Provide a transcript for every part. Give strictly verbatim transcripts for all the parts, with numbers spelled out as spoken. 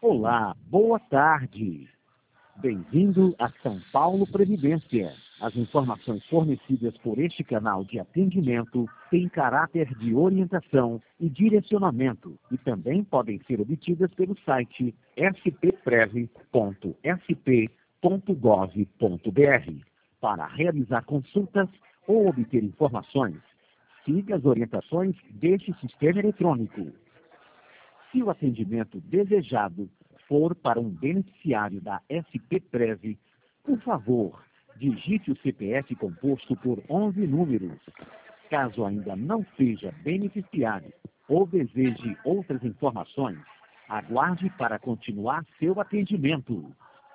Olá, boa tarde. Bem-vindo a São Paulo Previdência. As informações fornecidas por este canal de atendimento têm caráter de orientação e direcionamento e também podem ser obtidas pelo site s p prev ponto s p ponto gov ponto b r. Para realizar consultas ou obter informações, siga as orientações deste sistema eletrônico. Se o atendimento desejado for para um beneficiário da S P Prev, por favor, digite o C P F composto por onze números. Caso ainda não seja beneficiário ou deseje outras informações, aguarde para continuar seu atendimento.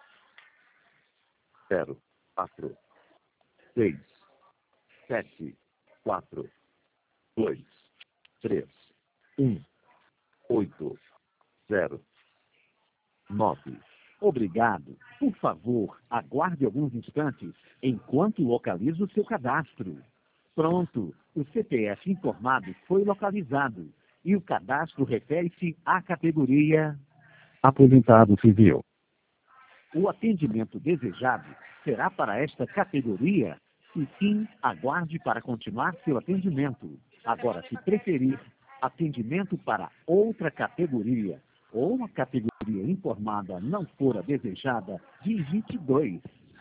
zero, quatro, seis, sete, quatro, dois, três, um, oito, zero, nove. Obrigado. Por favor, aguarde alguns instantes enquanto localizo o seu cadastro. Pronto, o C P F informado foi localizado e o cadastro refere-se à categoria Aposentado civil. O atendimento desejado será para esta categoria? Se sim, aguarde para continuar seu atendimento. Agora, se preferir atendimento para outra categoria ou a categoria informada não for a desejada, digite dois.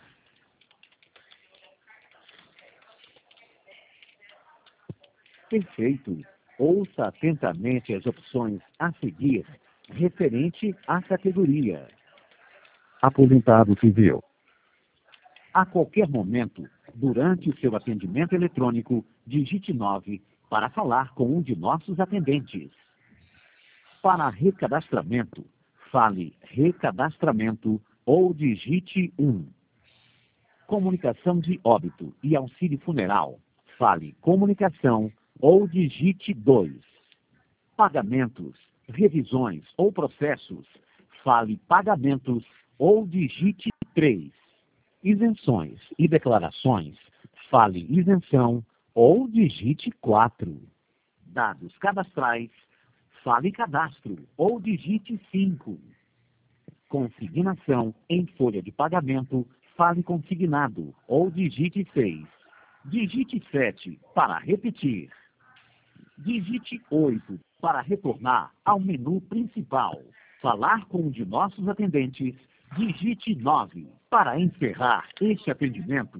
Perfeito. Ouça atentamente as opções a seguir, referente à categoria. Aposentado civil. A qualquer momento, durante o seu atendimento eletrônico, digite nove para falar com um de nossos atendentes. Para recadastramento, fale recadastramento ou digite um. Comunicação de óbito e auxílio funeral, fale comunicação ou digite dois. Pagamentos, revisões ou processos, fale pagamentos ou digite três. Isenções e declarações, fale isenção ou digite quatro. Dados cadastrais, fale cadastro ou digite cinco. Consignação em folha de pagamento, fale consignado ou digite seis. Digite sete para repetir. Digite oito para retornar ao menu principal. Falar com um de nossos atendentes, digite nove. Para encerrar este atendimento,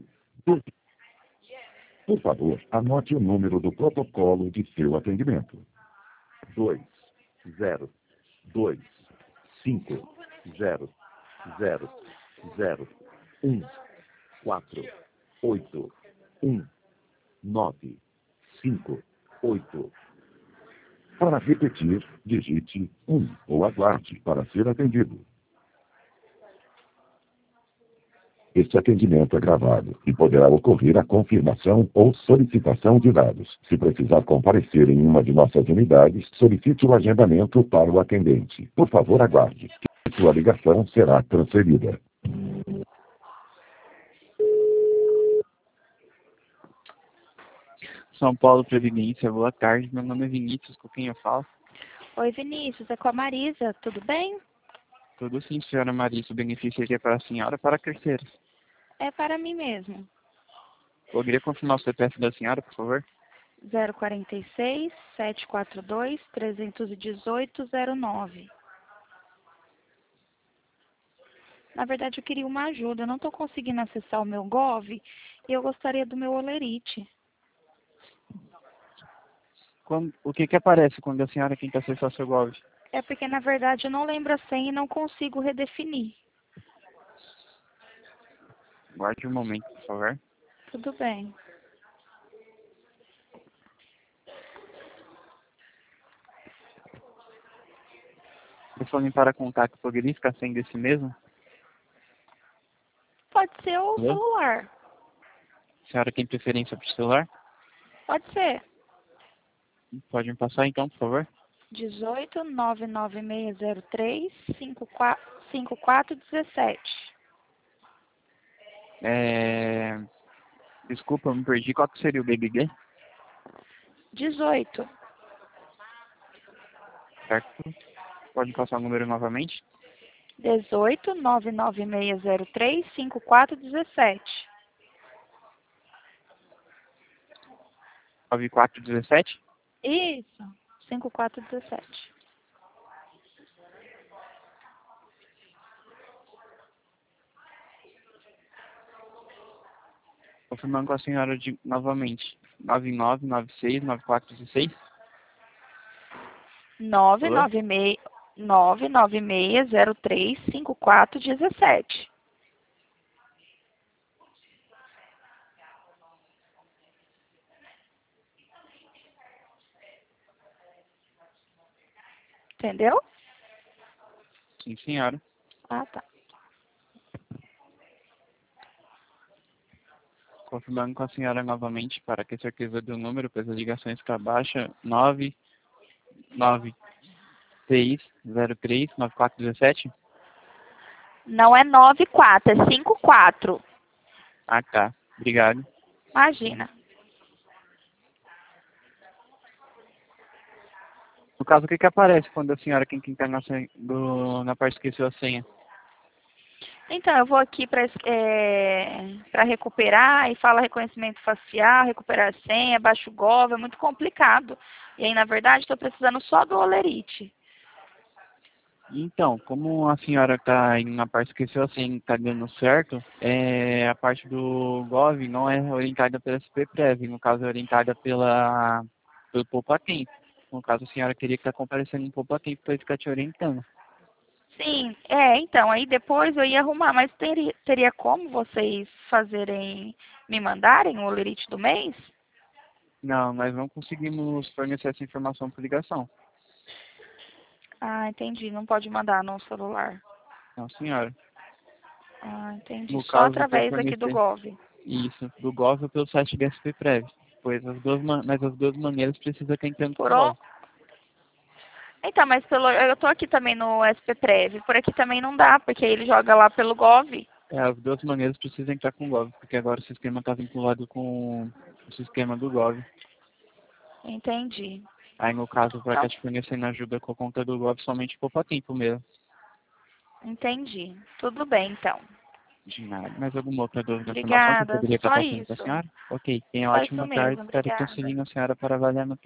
Por favor, anote o número do protocolo de seu atendimento. dois, zero, dois, cinco, zero, zero, zero, um, quatro, oito, um, nove, cinco, oito. Para repetir, digite um ou aguarde para ser atendido. Este atendimento é gravado e poderá ocorrer a confirmação ou solicitação de dados. Se precisar comparecer em uma de nossas unidades, solicite o agendamento para o atendente. Por favor, aguarde, que sua ligação será transferida. São Paulo Previdência, boa tarde. Meu nome é Vinícius, com quem eu falo? Oi, Vinícius, é com a Marisa, tudo bem? Tudo sim, senhora Marisa. O benefício aqui é para a senhora ou para terceiros? É para mim mesmo. Poderia confirmar o C P F da senhora, por favor? zero quarenta e seis, setecentos e quarenta e dois, trezentos e dezoito, zero nove. Na verdade, eu queria uma ajuda. Eu não estou conseguindo acessar o meu Gov e eu gostaria do meu Olerite. Quando, o que que aparece quando a senhora tenta acessar seu Gov? É porque, na verdade, eu não lembro a senha e não consigo redefinir. Guarde um momento, por favor. Tudo bem. O telefone para contato poderia ficar sendo esse mesmo? Pode ser o Alô? celular. A senhora tem preferência para o celular? Pode ser. Pode me passar então, por favor? dezoito, nove nove seis zero três, cinco quatro um sete. É... Desculpa, eu me perdi. Qual que seria o B B D? dezoito. Certo? Pode passar o número novamente? dezoito, nove nove seis zero três, cinco quatro um sete. nove quatro um sete? Isso, cinco quatro um sete. Confirmando com a senhora de, novamente. nove nove nove seis nove quatro um seis? nove nove seis, nove nove seis zero três, cinco quatro um sete. Entendeu? Sim, senhora. Ah, tá. Confirmando com a senhora novamente, para ter certeza do número, pois a ligação está baixa. nove nove seis zero três nove quatro um sete? Não é nove quatro, é cinco quatro. Ah, tá. Obrigado. Imagina. No caso, o que que aparece quando a senhora quem clicar na, senha- do, na parte que esqueceu a senha? Então, eu vou aqui para é, para recuperar e fala reconhecimento facial, recuperar a senha, baixa o Gov, é muito complicado. E aí, na verdade, estou precisando só do Olerite. Então, como a senhora está indo na parte que esqueceu a senha e está dando certo, é, a parte do Gov não é orientada pela S P Prev, no caso é orientada pela, pelo Poupa Tempo. No caso, a senhora teria que estar comparecendo no Poupa Tempo para ele ficar te orientando. Sim, é, então, aí depois eu ia arrumar, mas teria, teria como vocês fazerem, me mandarem o Olerite do mês? Não, nós não conseguimos fornecer essa informação por ligação. Ah, entendi, não pode mandar no celular. Não, senhora. Ah, entendi, No só caso, para através aqui do fornecer Gov. isso, do Gov ou pelo site da S P Prev. Pois as duas, ma- mas as duas maneiras precisa estar entrando com Por o o... Gov. Então, mas pelo, eu tô aqui também no S P Prev, por aqui também não dá, porque ele joga lá pelo Gov. É, as duas maneiras precisam entrar com o Gov, porque agora o sistema está vinculado com o sistema do Gov. Entendi. Aí, no caso, para Então, estar te fornecendo ajuda com a conta do Gov, somente poupa tempo mesmo. entendi. Tudo bem, então. De nada. Mais alguma outra dúvida ou informação que eu Obrigada, poderia estar só passando para a isso. senhora? Ok. Tenha Só isso ótima tarde. mesmo, Estarei obrigada. transferindo a senhora para avaliar no